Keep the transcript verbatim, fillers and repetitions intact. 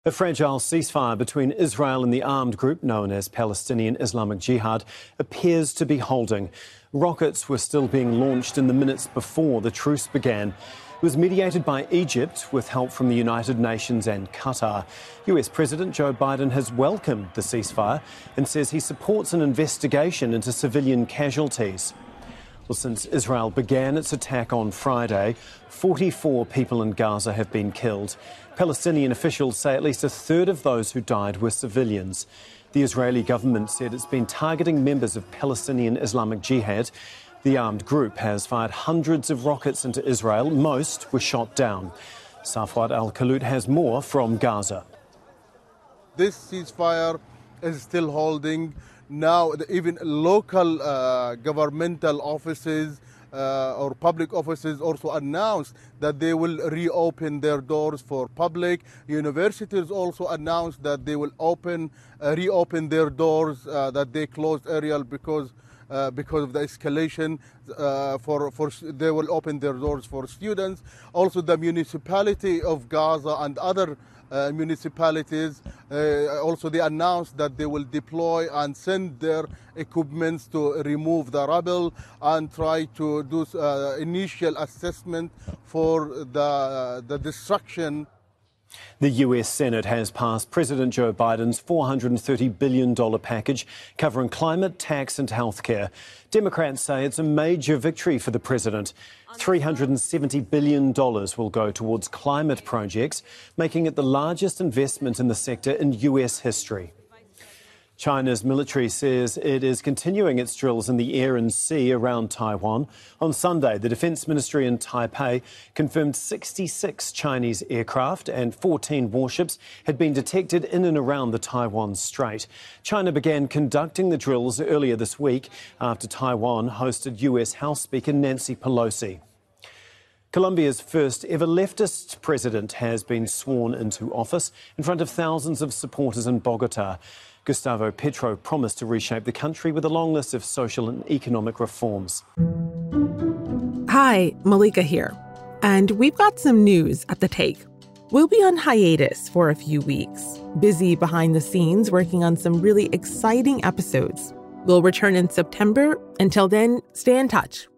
A fragile ceasefire between Israel and the armed group known as Palestinian Islamic Jihad appears to be holding. Rockets were still being launched in the minutes before the truce began. It was mediated by Egypt with help from the United Nations and Qatar. U S President Joe Biden has welcomed the ceasefire and says he supports an investigation into civilian casualties. Well, since Israel began its attack on Friday, forty-four people in Gaza have been killed. Palestinian officials say at least a third of those who died were civilians. The Israeli government said it's been targeting members of Palestinian Islamic Jihad. The armed group has fired hundreds of rockets into Israel. Most were shot down. Safwat Al-Khalud has more from Gaza. This ceasefire is still holding. Now, even local uh, governmental offices uh, or public offices also announced that they will reopen their doors for public. Universities also announced that they will open, uh, reopen their doors uh, that they closed earlier because uh, because of the escalation. Uh, for for they will open their doors for students. Also, the municipality of Gaza and other Uh, municipalities, uh, also they announced that they will deploy and send their equipments to remove the rubble and try to do uh, initial assessment for the, the destruction. The U S Senate has passed President Joe Biden's four hundred thirty billion dollars package covering climate, tax and healthcare. Democrats say it's a major victory for the president. three hundred seventy billion dollars will go towards climate projects, making it the largest investment in the sector in U S history. China's military says it is continuing its drills in the air and sea around Taiwan. On Sunday, the Defence Ministry in Taipei confirmed sixty-six Chinese aircraft and fourteen warships had been detected in and around the Taiwan Strait. China began conducting the drills earlier this week after Taiwan hosted U S House Speaker Nancy Pelosi. Colombia's first ever leftist president has been sworn into office in front of thousands of supporters in Bogota. Gustavo Petro promised to reshape the country with a long list of social and economic reforms. Hi, Malika here. And we've got some news at the Take. We'll be on hiatus for a few weeks, busy behind the scenes working on some really exciting episodes. We'll return in September. Until then, stay in touch